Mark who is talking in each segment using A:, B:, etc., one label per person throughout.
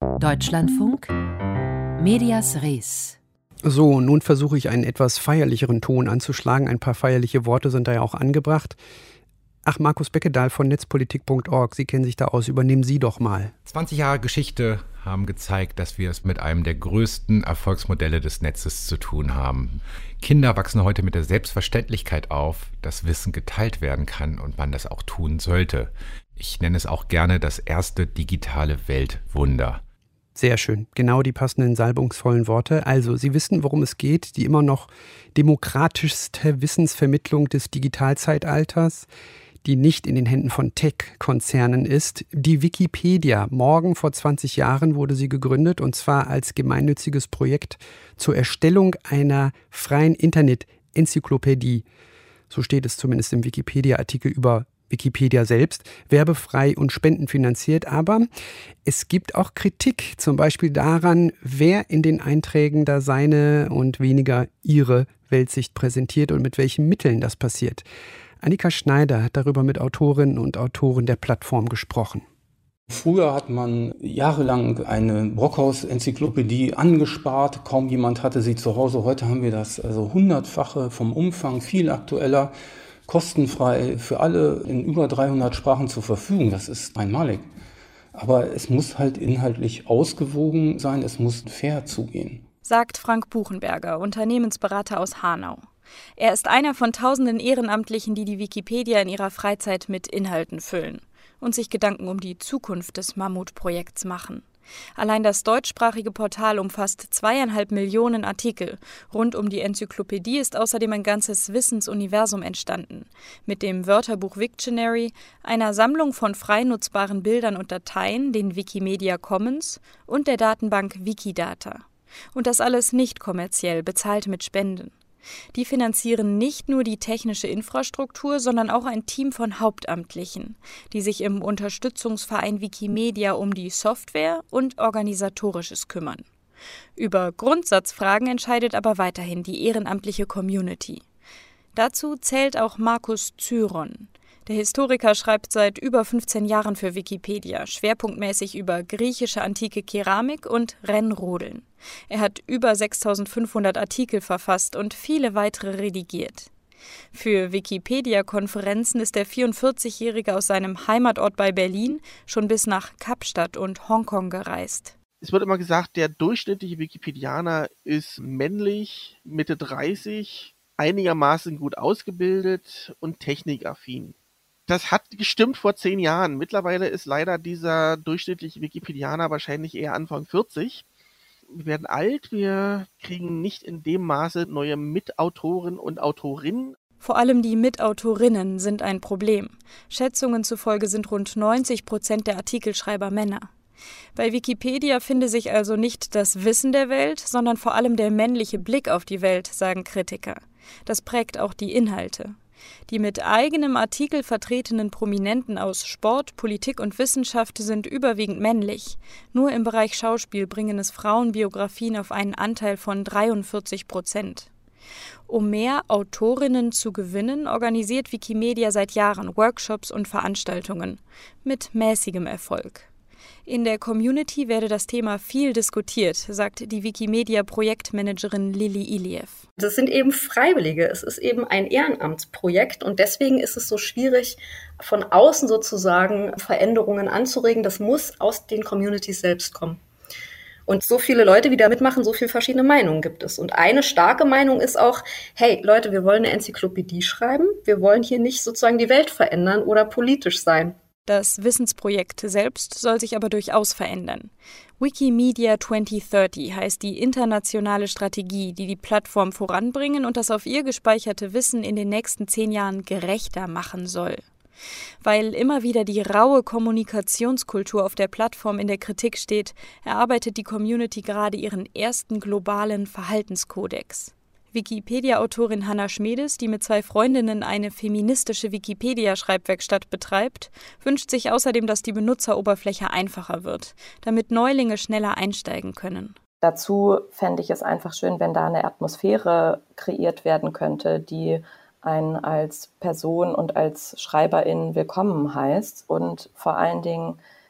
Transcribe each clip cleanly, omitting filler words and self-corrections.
A: Deutschlandfunk, Medias Res.
B: So, nun versuche ich einen etwas feierlicheren Ton anzuschlagen. Ein paar feierliche Worte sind da ja auch angebracht. Ach, Markus Beckedahl von netzpolitik.org, Sie kennen sich da aus, übernehmen Sie doch mal.
C: 20 Jahre Geschichte haben gezeigt, dass wir es mit einem der größten Erfolgsmodelle des Netzes zu tun haben. Kinder wachsen heute mit der Selbstverständlichkeit auf, dass Wissen geteilt werden kann und man das auch tun sollte. Ich nenne es auch gerne das erste digitale Weltwunder.
B: Sehr schön, genau die passenden salbungsvollen Worte. Also, Sie wissen, worum es geht, die immer noch demokratischste Wissensvermittlung des Digitalzeitalters, die nicht in den Händen von Tech-Konzernen ist. Die Wikipedia. Morgen vor 20 Jahren wurde sie gegründet, und zwar als gemeinnütziges Projekt zur Erstellung einer freien Internet-Enzyklopädie. So steht es zumindest im Wikipedia-Artikel über Wikipedia selbst, werbefrei und spendenfinanziert. Aber es gibt auch Kritik, zum Beispiel daran, wer in den Einträgen da seine und weniger ihre Weltsicht präsentiert und mit welchen Mitteln das passiert. Annika Schneider hat darüber mit Autorinnen und Autoren der Plattform gesprochen.
D: Früher hat man jahrelang eine Brockhaus-Enzyklopädie angespart. Kaum jemand hatte sie zu Hause. Heute haben wir das also hundertfache vom Umfang, viel aktueller, kostenfrei für alle in über 300 Sprachen zur Verfügung. Das ist einmalig. Aber es muss halt inhaltlich ausgewogen sein. Es muss fair zugehen.
E: Sagt Frank Buchenberger, Unternehmensberater aus Hanau. Er ist einer von tausenden Ehrenamtlichen, die die Wikipedia in ihrer Freizeit mit Inhalten füllen und sich Gedanken um die Zukunft des Mammutprojekts machen. Allein das deutschsprachige Portal umfasst 2,5 Millionen Artikel. Rund um die Enzyklopädie ist außerdem ein ganzes Wissensuniversum entstanden. Mit dem Wörterbuch Wiktionary, einer Sammlung von frei nutzbaren Bildern und Dateien, den Wikimedia Commons und der Datenbank Wikidata. Und das alles nicht kommerziell, bezahlt mit Spenden. Die finanzieren nicht nur die technische Infrastruktur, sondern auch ein Team von Hauptamtlichen, die sich im Unterstützungsverein Wikimedia um die Software und Organisatorisches kümmern. Über Grundsatzfragen entscheidet aber weiterhin die ehrenamtliche Community. Dazu zählt auch Markus Zyron. Der Historiker schreibt seit über 15 Jahren für Wikipedia, schwerpunktmäßig über griechische antike Keramik und Rennrodeln. Er hat über 6.500 Artikel verfasst und viele weitere redigiert. Für Wikipedia-Konferenzen ist der 44-Jährige aus seinem Heimatort bei Berlin schon bis nach Kapstadt und Hongkong gereist.
F: Es wird immer gesagt, der durchschnittliche Wikipedianer ist männlich, Mitte 30, einigermaßen gut ausgebildet und technikaffin. Das hat gestimmt vor 10 Jahren. Mittlerweile ist leider dieser durchschnittliche Wikipedianer wahrscheinlich eher Anfang 40. Wir werden alt, wir kriegen nicht in dem Maße neue Mitautoren und Autorinnen.
E: Vor allem die Mitautorinnen sind ein Problem. Schätzungen zufolge sind rund 90% der Artikelschreiber Männer. Bei Wikipedia finde sich also nicht das Wissen der Welt, sondern vor allem der männliche Blick auf die Welt, sagen Kritiker. Das prägt auch die Inhalte. Die mit eigenem Artikel vertretenen Prominenten aus Sport, Politik und Wissenschaft sind überwiegend männlich. Nur im Bereich Schauspiel bringen es Frauenbiografien auf einen Anteil von 43%. Um mehr Autorinnen zu gewinnen, organisiert Wikimedia seit Jahren Workshops und Veranstaltungen mit mäßigem Erfolg. In der Community werde das Thema viel diskutiert, sagt die Wikimedia-Projektmanagerin Lilly Iliev.
G: Das sind eben Freiwillige, es ist eben ein Ehrenamtsprojekt und deswegen ist es so schwierig, von außen sozusagen Veränderungen anzuregen. Das muss aus den Communities selbst kommen. Und so viele Leute, die da mitmachen, so viele verschiedene Meinungen gibt es. Und eine starke Meinung ist auch, hey Leute, wir wollen eine Enzyklopädie schreiben, wir wollen hier nicht sozusagen die Welt verändern oder politisch sein.
E: Das Wissensprojekt selbst soll sich aber durchaus verändern. Wikimedia 2030 heißt die internationale Strategie, die die Plattform voranbringen und das auf ihr gespeicherte Wissen in den nächsten 10 Jahren gerechter machen soll. Weil immer wieder die raue Kommunikationskultur auf der Plattform in der Kritik steht, erarbeitet die Community gerade ihren ersten globalen Verhaltenskodex. Wikipedia-Autorin Hannah Schmedes, die mit 2 Freundinnen eine feministische Wikipedia-Schreibwerkstatt betreibt, wünscht sich außerdem, dass die Benutzeroberfläche einfacher wird, damit Neulinge schneller einsteigen können.
H: Dazu fände ich es einfach schön, wenn da eine Atmosphäre kreiert werden könnte, die einen als Person und als Schreiberin willkommen heißt und vor allen Dingen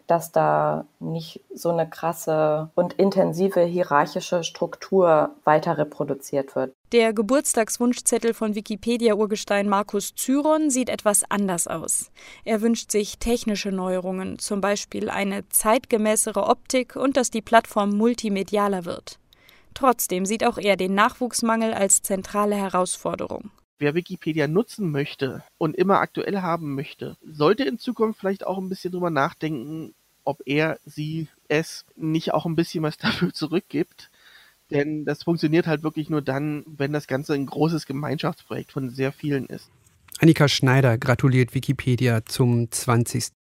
H: dass da nicht so eine krasse und intensive hierarchische Struktur weiter reproduziert wird.
E: Der Geburtstagswunschzettel von Wikipedia-Urgestein Markus Zyron sieht etwas anders aus. Er wünscht sich technische Neuerungen, zum Beispiel eine zeitgemäßere Optik und dass die Plattform multimedialer wird. Trotzdem sieht auch er den Nachwuchsmangel als zentrale Herausforderung.
F: Wer Wikipedia nutzen möchte und immer aktuell haben möchte, sollte in Zukunft vielleicht auch ein bisschen drüber nachdenken, ob er, sie, es nicht auch ein bisschen was dafür zurückgibt. Denn das funktioniert halt wirklich nur dann, wenn das Ganze ein großes Gemeinschaftsprojekt von sehr vielen ist.
B: Annika Schneider gratuliert Wikipedia zum 20.